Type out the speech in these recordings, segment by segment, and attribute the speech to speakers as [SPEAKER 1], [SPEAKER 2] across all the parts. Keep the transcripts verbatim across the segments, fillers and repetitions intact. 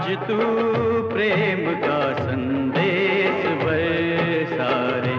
[SPEAKER 1] आज तू प्रेम का संदेश बरसा रे।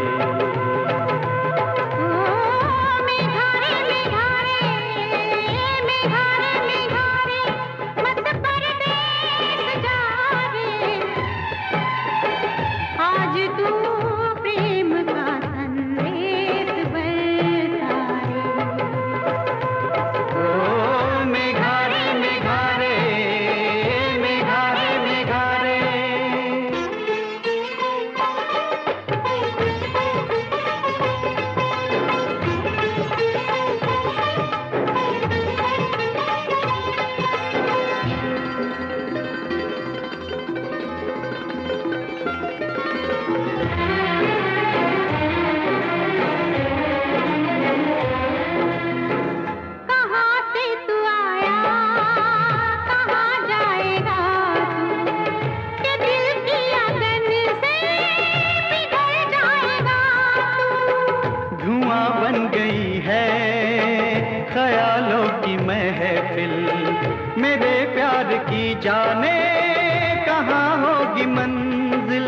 [SPEAKER 1] ख्यालों की महफिल मेरे प्यार की जाने कहाँ होगी मंजिल।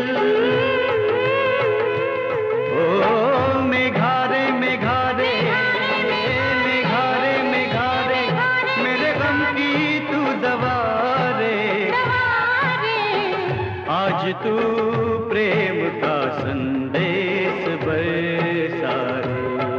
[SPEAKER 1] ओ मेघारे मेघारे मेघारे मेघारे मेरे गम की तू दवा रे। आज तू प्रेम का संदेश बरसा रे।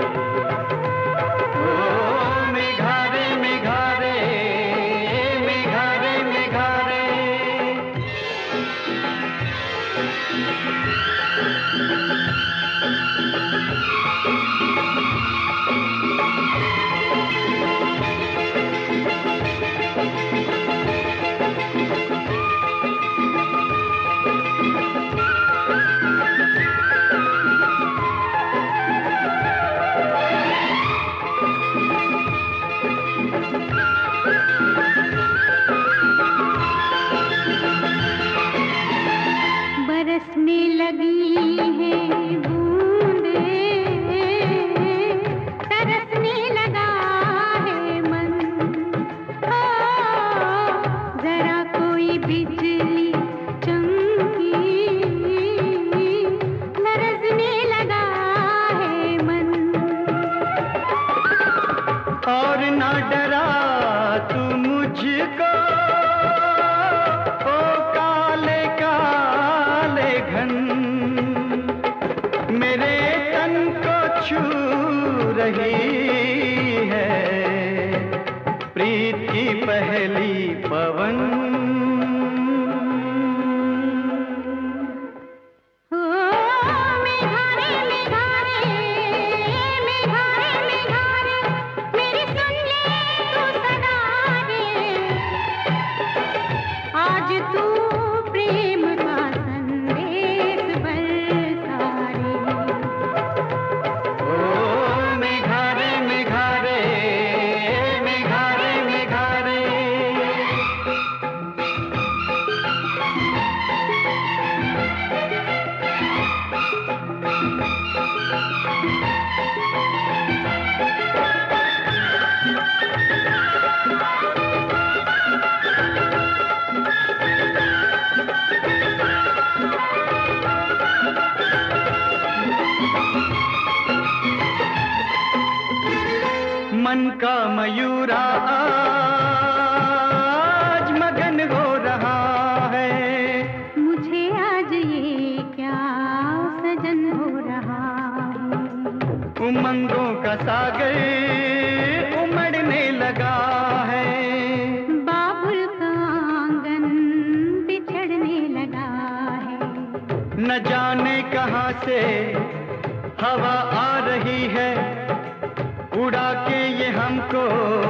[SPEAKER 2] बरसने लगी हैं बूंदें, तरसने लगा है मन। ओ जरा कोई बिजली चमकी, लरजने लगा है मन।
[SPEAKER 1] और ना डरा तू मुझको मेरे तन को छू रही है प्रीत की पहली पवन।
[SPEAKER 2] ओ मेघारे मेघारे मेघारे मेघारे मेरी सुन ले तू सदा रे। आज तू प्रेम का संदेश बरसा रे।
[SPEAKER 1] ओ मेघारे मेघारे मेघारे मेघारे मन का मयूरा आज मगन हो रहा है।
[SPEAKER 2] मुझे आज ये क्या सजन हो रहा है।
[SPEAKER 1] उमंगों का सागर उमड़ने लगा है।
[SPEAKER 2] बाबुल का आंगन बिछड़ने लगा है।
[SPEAKER 1] न जाने कहाँ से हवा आ रही है, उड़ा के ये हमको